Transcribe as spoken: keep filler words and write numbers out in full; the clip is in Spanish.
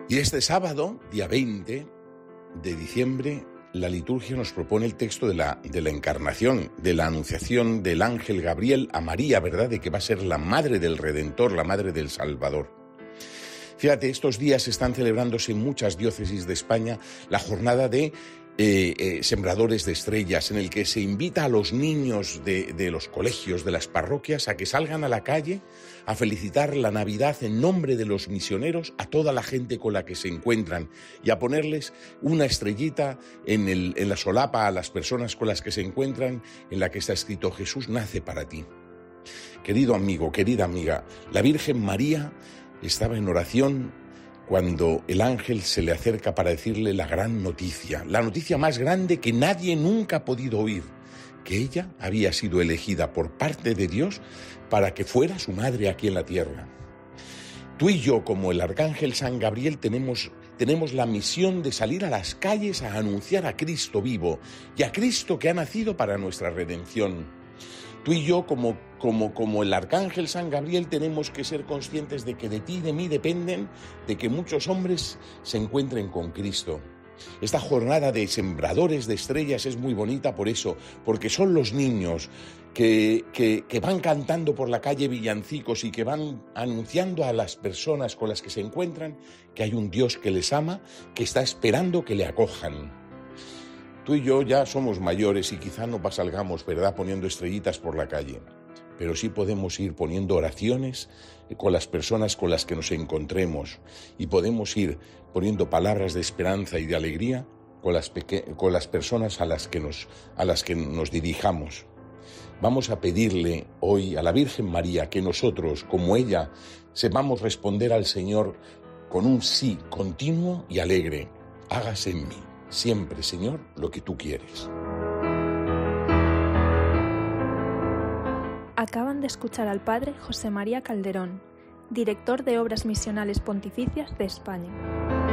Y este sábado, día veinte de diciembre, la liturgia nos propone el texto de la, de la encarnación, de la anunciación del ángel Gabriel a María, ¿verdad?, de que va a ser la madre del Redentor, la madre del Salvador. Fíjate, estos días están celebrándose en muchas diócesis de España la jornada de eh, eh, sembradores de estrellas, en el que se invita a los niños de, de los colegios, de las parroquias, a que salgan a la calle a felicitar la Navidad en nombre de los misioneros a toda la gente con la que se encuentran y a ponerles una estrellita en, el, en la solapa a las personas con las que se encuentran, en la que está escrito: Jesús nace para ti. Querido amigo, querida amiga, la Virgen María estaba en oración cuando el ángel se le acerca para decirle la gran noticia, la noticia más grande que nadie nunca ha podido oír, que ella había sido elegida por parte de Dios para que fuera su madre aquí en la tierra. Tú y yo, como el arcángel San Gabriel, tenemos, tenemos la misión de salir a las calles a anunciar a Cristo vivo y a Cristo que ha nacido para nuestra redención. Tú y yo, como, como, como el arcángel San Gabriel, tenemos que ser conscientes de que de ti y de mí dependen de que muchos hombres se encuentren con Cristo. Esta jornada de sembradores de estrellas es muy bonita por eso, porque son los niños que, que, que van cantando por la calle villancicos y que van anunciando a las personas con las que se encuentran que hay un Dios que les ama, que está esperando que le acojan. Tú y yo ya somos mayores y quizá no salgamos, ¿verdad?, poniendo estrellitas por la calle, pero sí podemos ir poniendo oraciones con las personas con las que nos encontremos y podemos ir poniendo palabras de esperanza y de alegría con las, peque- con las personas a las que nos, a las que nos dirijamos. Vamos a pedirle hoy a la Virgen María que nosotros, como ella, sepamos responder al Señor con un sí continuo y alegre. Hágase en mí siempre, Señor, lo que tú quieres. Acaban de escuchar al Padre José María Calderón, director de Obras Misionales Pontificias de España.